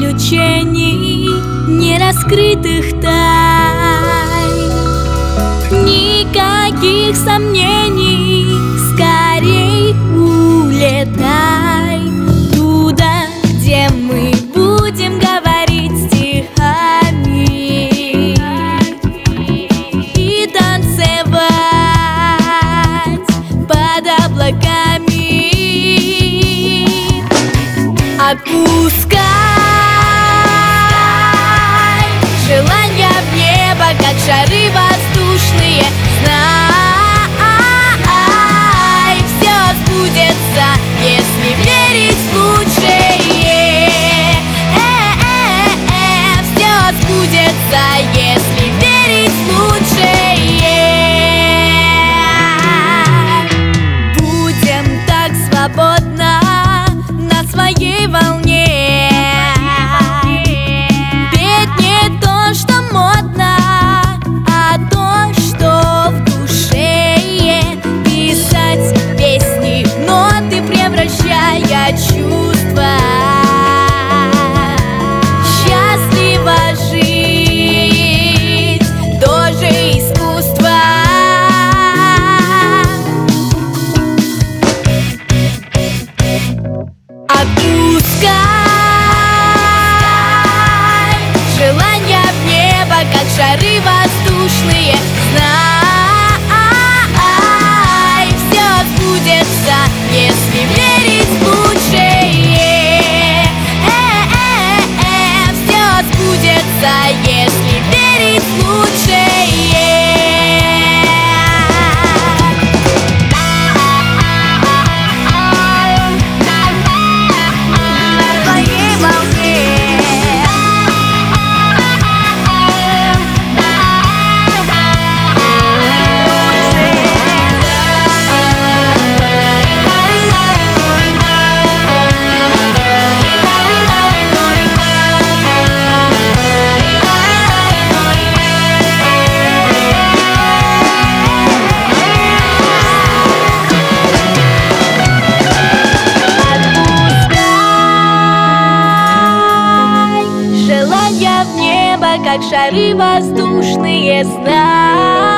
приключений, нераскрытых тайн, никаких сомнений, скорей улетай туда, где мы будем говорить стихами и танцевать под облаками. Отпускай желания в небо, как шары воздушные. Знай, все сбудется, если верить в лучшее. Все сбудется, если верить в лучшее. Будем так свободно на своей волне петь не то, что модно, а то, что в душе. Писать песни в ноты, превращая чувства. Счастливо жить тоже искусство. Отпускай желания в небо, как шары воздушные. Знай, все сбудется, если верить в лучшее. Все сбудется, если верить в лучшее. Желания в небо, как шары воздушные. Знай,